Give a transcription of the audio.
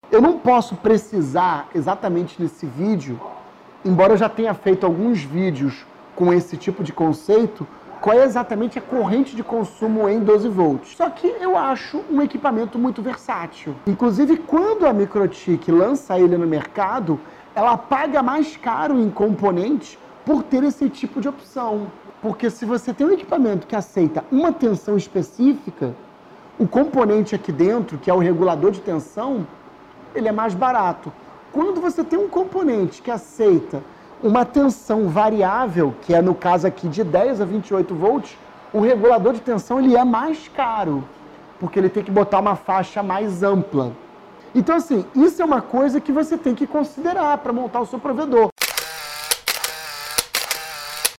Eu não posso precisar exatamente nesse vídeo, embora eu já tenha feito alguns vídeos com esse tipo de conceito, qual é exatamente a corrente de consumo em 12 volts. Só que eu acho um equipamento muito versátil. Inclusive, quando a Microtik lança ele no mercado, ela paga mais caro em componentes por ter esse tipo de opção. Porque se você tem um equipamento que aceita uma tensão específica, o componente aqui dentro, que é o regulador de tensão, ele é mais barato. Quando você tem um componente que aceita uma tensão variável, que é no caso aqui de 10 a 28 volts, o regulador de tensão ele é mais caro, porque ele tem que botar uma faixa mais ampla. Então assim, isso é uma coisa que você tem que considerar para montar o seu provedor.